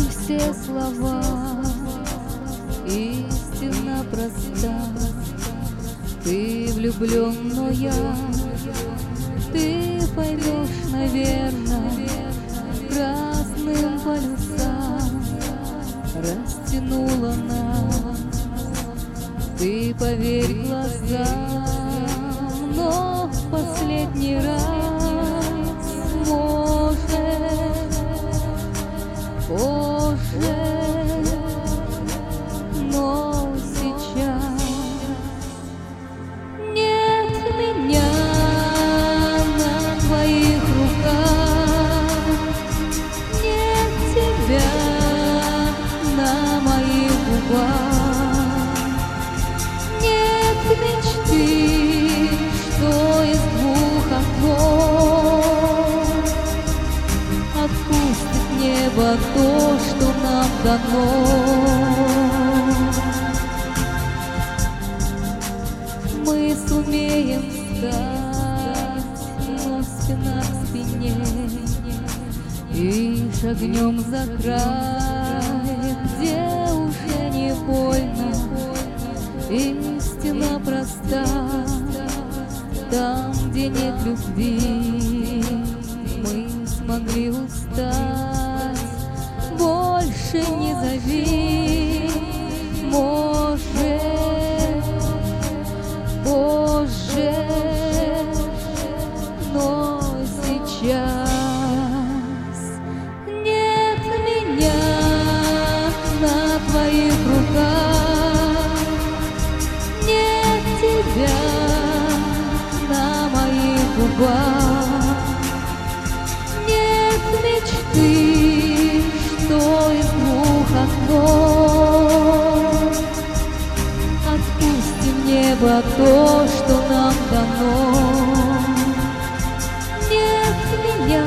все слова, истина проста. Ты влюбленная, ты поймешь, наверно, красным полюсам растянула нас. Ты поверь глазам, но в последний раз, может, позже, но сейчас нет меня на твоих руках, нет тебя на моих губах, нет мечты, что из двух окон отпустит небо то, что нам дано. Мы сумеем встать, но спина к спине, и шагнем за край, где уже не больно. Истина проста, там, где нет любви, мы смогли устать. Больше не зови, может, позже, но сейчас нет меня на твоих руках, нет тебя на моих губах, нет мечты, что из двух окон отпустим небо то, что нам дано. Нет меня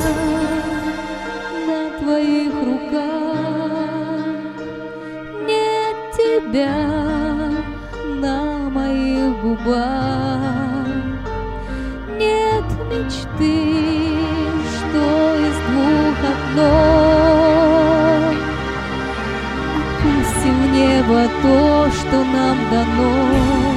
на твоих руках, нет тебя на моих губах, нет мечты, что из двух окон отпустим в небо то, что нам дано.